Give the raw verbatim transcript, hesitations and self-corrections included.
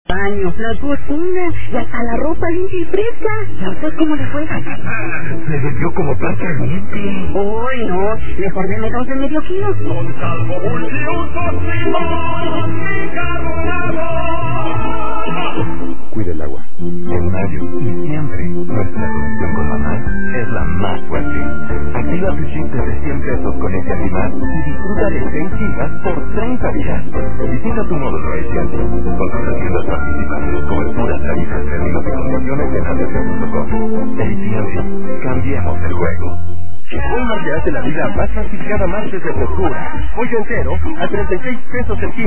baño, las bocinas y hasta la ropa limpia y fresca. ¿Y a usted cómo le fue? Se vendió como pan caliente. Uy, no, mejor deme dos de medio kilo. Con salvo bullicioso, Cuida el agua. En mayo y siempre, nuestra relación con mamá es la más fuerte. Activa tu chip desde cien pesos con ese Actimás y disfruta de seis gigas por treinta días. Visita tu módulo Aerotel. Contra las tiendas participantes, coberturas, tarifas, términos y condiciones en aerotel punto com. Aerotel, cambiemos el juego. Walmart te hace la vida más fácil cada martes de frescura. Pollo entero a treinta y seis pesos el kilo.